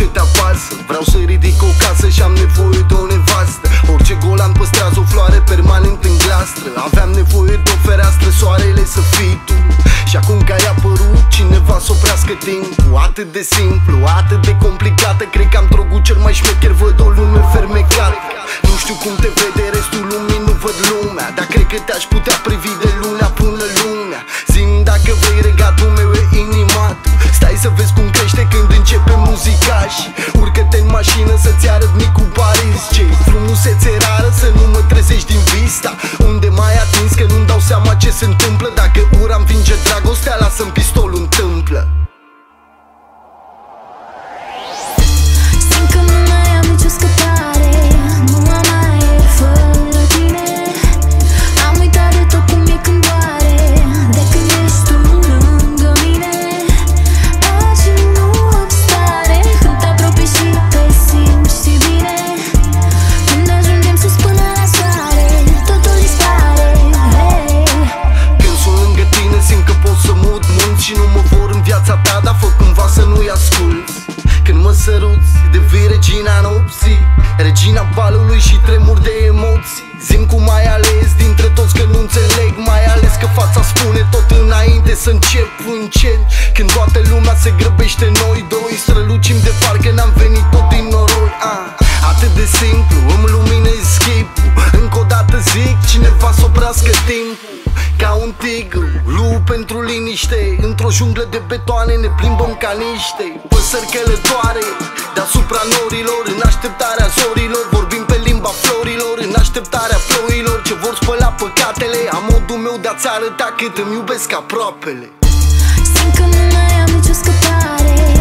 ce te apasă. Vreau să ridic o casă și am nevoie de o nevastă. Orice golan păstrează o floare permanent în glastră. Aveam nevoie de o fereastră, soarele să fii tu. Și acum că ai apărut, cineva să oprească timpul. Atât de simplu, atât de complicată. Cred că am drogul cel mai șmecher, văd o lume fermecată. Nu știu cum te vede restul lumii, nu văd lumea, dar cred că te-aș putea privi de lunea până lunea. Zi-mi dacă vrei, regatul meu e inimat. Stai să vezi cum crește când începe muzica. Și urcă-te în mașină să-ți arăt micul Paris. Ce-i frumusețe rară, să nu mă trezești din vista. Unde m-ai atins că nu-mi dau seama ce se întâmplă. Dacă ura învinge dragostea, lasă-mi pistolul în tâmplă. Simt că nu mai am nicio scăpare, nu am aer fără tine. Am uitat de tot cum e când doare, de când ești tu lângă mine. Pace nu obstare, când te apropii și te simți bine. Când ajungem sus până la soare, totul dispare, hey. Când sunt lângă tine simt că pot să mut munți și nu mă vor în viața ta, dar fă cumva să nu-i asculți. Când mă săruți, devii regina nopții, regina balului și tremur de emoții. Zi-mi cum ai ales dintre toți că nu înțeleg, mai ales că fața spune tot înainte să încep încet. Când toată lumea se grăbește, noi doi strălucim de parcă n-am venit tot din noroi. Atât de simplu, îmi luminezi chipul. Încă o dată zic, cineva să oprească timpul. Ca un tigru, lup pentru liniște. Într-o junglă de betoane ne plimbăm ca niște păsări călătoare deasupra norilor, în așteptarea zorilor. Vorbim pe limba florilor, în așteptarea ploilor ce vor spăla păcatele. Am modul meu de a-ți arăta cât îmi iubesc aproapele. Simt că nu mai am nicio scăpare,